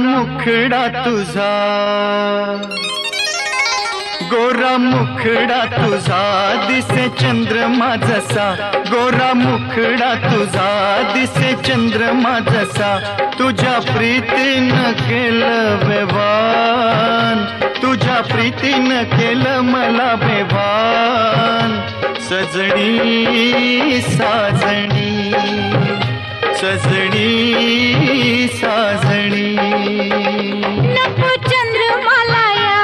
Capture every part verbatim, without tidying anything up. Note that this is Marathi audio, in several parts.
मुखडा तुझा, गोरा मुखडा तुझा दिसे चंद्रमा जसा, गोरा मुखडा तुझा दिसे चंद्रमा जसा, तुझ्या प्रीतीनं केलं बेभान, तुझ्या प्रीतीनं केलं मला बेभान. सजणी साजणी, सजणी साजणी. नको चंद्रमाला या,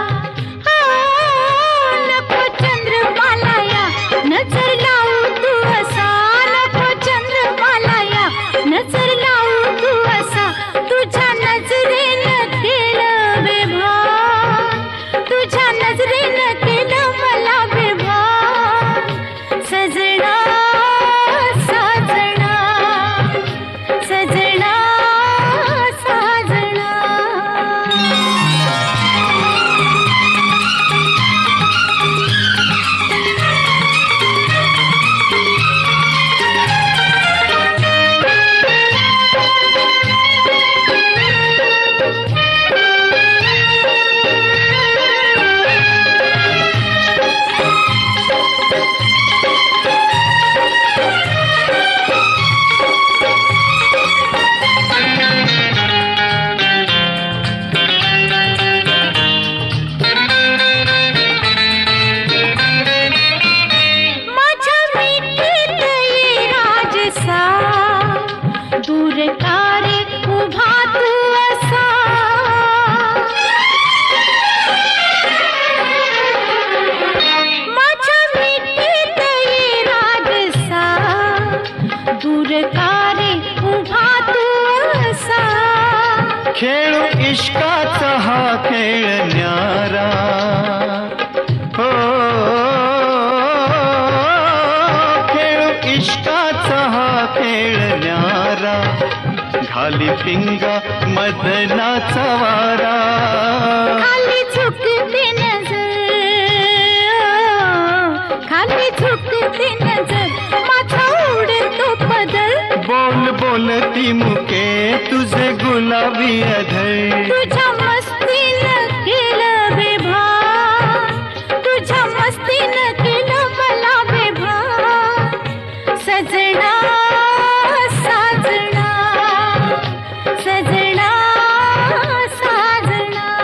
नको चंद्रमाला या, नजर लावू तू असा, नको चंद्रमाला या, नजर लावू तू असा, तुझ्या नजरेनं केलं बेभान, तुझ्या नजरेनं केलं मला बेभान. सजना साजना, सजना साजना. दूर तारे उभा तू असा, माझ्या मिठीत ये राजसा, दूर तारे उभा तू असा. खेळू इश्काचा हा खेळ न्यारा, हो खेळू इश्काचा हा खेळ न्यारा, घाली पिंगा मदनाचा वारा. खाली झुकते नजर, खाली झुकते नजर, माझा उडतो पदर. बोल बोलती मुके तुझे गुलाबी अधर, तुझ्या मस्तीनं केलं बेभान, तुझ्या मस्तीनं केलं मला बेभान. सजना साजना, सजना साजना.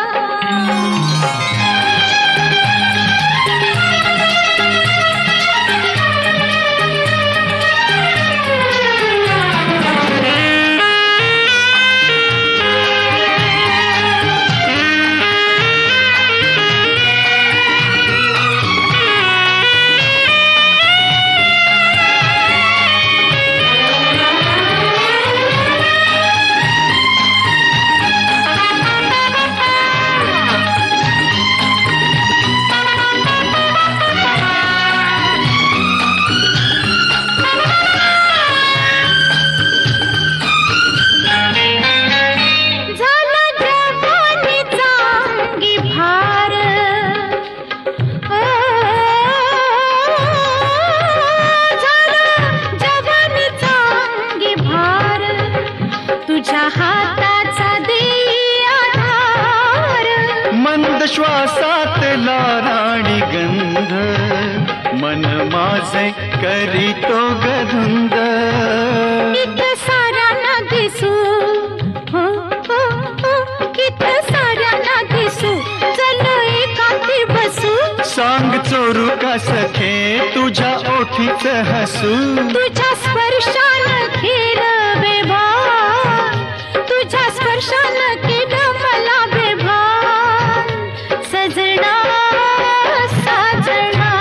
तुझ्या हाताचा देई आधार, मंद श्वासातला राणी गंध, मन माझे करीतो गधुंद. कित साऱ्यांना दिसू, हो हो हो, कित साऱ्यांना दिसू, चल एकांती बसू. सांग चोरू का सखे तुझ्या ओठीच हसू, तुझ्या स्पर्शानं केलं बेभान, तुझ्या स्पर्शानं केलं मला बेभान. सजना साजना,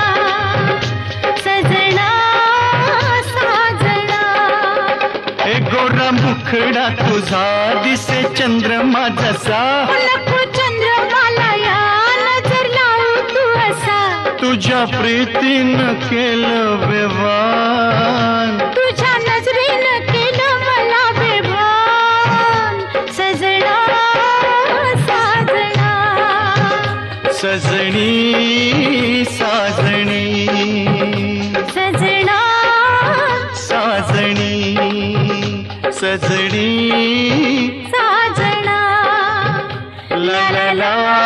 सजना साजना. ए गोरा मुखडा तुझा दिसे चंद्रमा जसा, नको चंद्रमाला या, नजर लावू तू असा, तुझ्या प्रीतीनं केलं बेभान, तुझ्या नजरेनं केलं मला बेभान. सजना साजना, सजणी साजणी, सजना साजणी, सजणी साजना. ला ला